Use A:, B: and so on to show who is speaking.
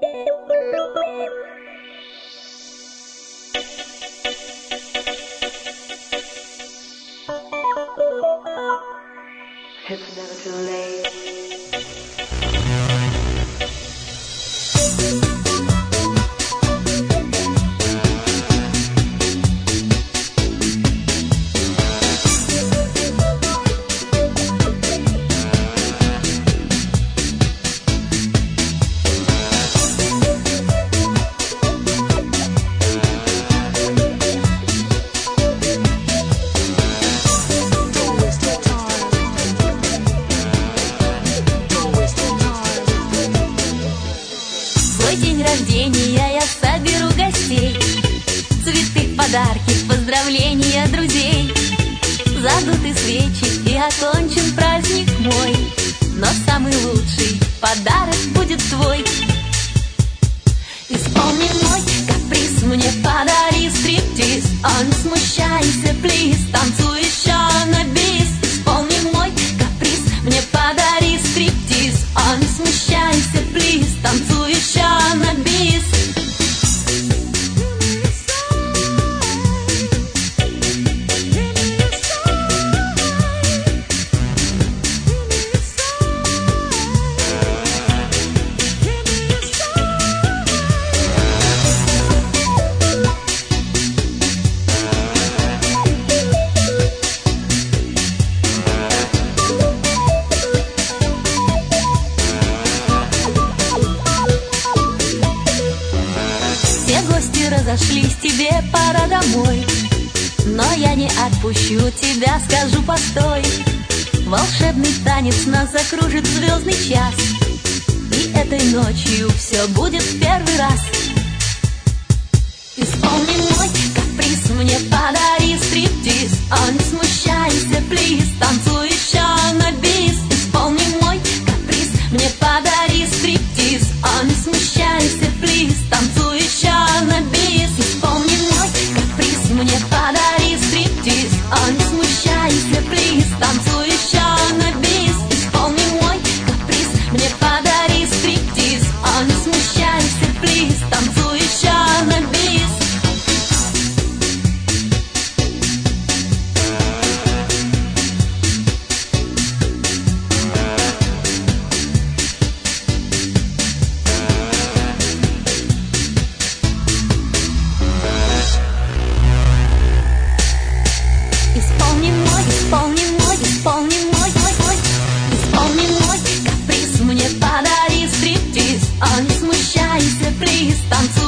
A: It's never too late.
B: День рождения я соберу гостей, цветы, подарки, поздравления друзей. Задуты свечи и окончен праздник мой, но самый лучший подарок будет твой. Исполни мой каприз, мне подари стриптиз. Он не смущайся, плиз, танцуй еще на бис. Исполни мой каприз, мне подари стриптиз. Он не смущайся, плиз, танцуй еще на бис. Гости разошлись, тебе пора домой, но я не отпущу тебя, скажу постой. Волшебный танец нас закружит в звездный час, и этой ночью все будет в первый раз. Исполни мой каприз, мне подари стриптиз. О, не смущайся, плиз, танцуй еще на бис. Исполни мой каприз, мне подари стриптиз. О, не смущайся, плиз, танцуй еще на бис. Исполни мой каприз, мне подари стриптиз. О, не смущайся, плиз, танцуй еще на бис. Исполни мой каприз, мне подари стриптиз. О, не смущайся, плиз, танцуй еще на бис. Исполни мой каприз, мне подари стриптиз. О, не смущайся, плиз, танцуй.